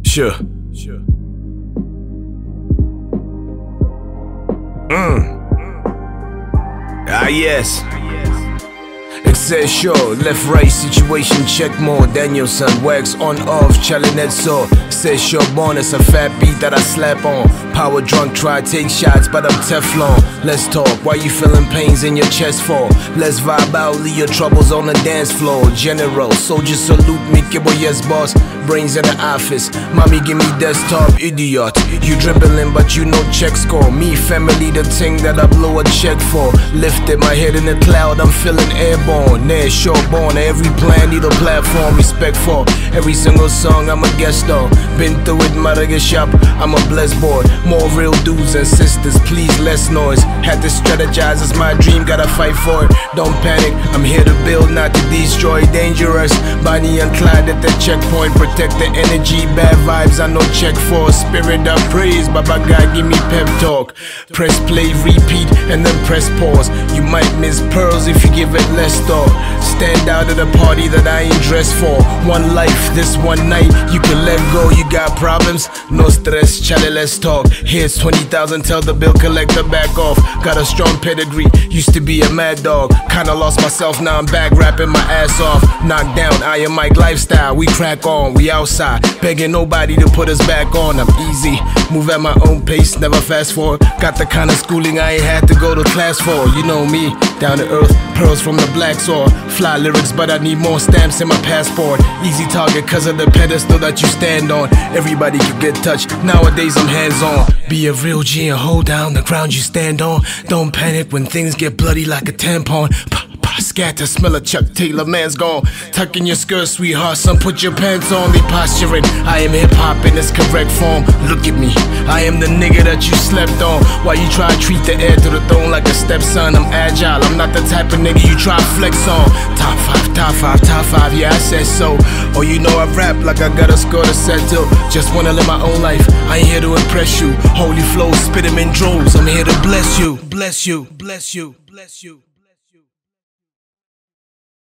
Sure. Yes. It says sure, left right situation check more. Danielson, wax on off, challenge so. Says sure born, it's a fat beat that I slap on. Power drunk, try take shots, but I'm Teflon. Let's talk, why you feeling pains in your chest for? Let's vibe out, leave your troubles on the dance floor. General, soldier salute me, kibble yes boss. Brains in the office, mommy give me desktop, idiot. You dribbling but you know check score. Me family the thing that I blow a check for. Lifted my head in the cloud, I'm feeling airborne. Near short born, every plan need a platform. Respect for every single song I'm a guest on. Been through it, mother get shop, I'm a blessed boy. More real dudes and sisters, please less noise. Had to strategize, it's my dream, gotta fight for it. Don't panic, I'm here to build, not to destroy. Dangerous, Bonnie and Clyde at the checkpoint. Protect the energy, bad vibes, I know check for. Spirit of praise, Baba God give me pep talk. Press play, repeat, and then press pause. You might miss pearls if you give it less thought. Stand out at a party that I ain't dressed for. One life, this one night, you can let go. You got problems? No stress, chale, let's talk. Here's 20,000, tell the bill collector back off. Got a strong pedigree, used to be a mad dog. Kinda lost myself, now I'm back rapping my ass off. Knocked down, Iron Mike lifestyle, we crack on, we outside. Begging nobody to put us back on, I'm easy. Move at my own pace, never fast forward. Got the kind of schooling I ain't had to go to class for. You know me, down to earth, pearls from the black soil. Fly lyrics, but I need more stamps in my passport. Easy target cause of the pedestal that you stand on. Everybody can get touched, nowadays I'm hands on. Be a real G and hold down the ground you stand on. Don't panic when things get bloody like a tampon. Scatter, smell of Chuck Taylor, man's gone. Tuck in your skirt, sweetheart, son, put your pants on. They posturing, I am hip-hop in its correct form. Look at me, I am the nigga that you slept on. While you try to treat the heir to the throne like a stepson. I'm agile, I'm not the type of nigga you try to flex on. Top 5, top 5, top 5, yeah I said so. Oh you know I rap like I got a score to settle. Just wanna live my own life, I ain't here to impress you. Holy flow, spit 'em in droves, I'm here to bless you. Bless you, bless you, bless you.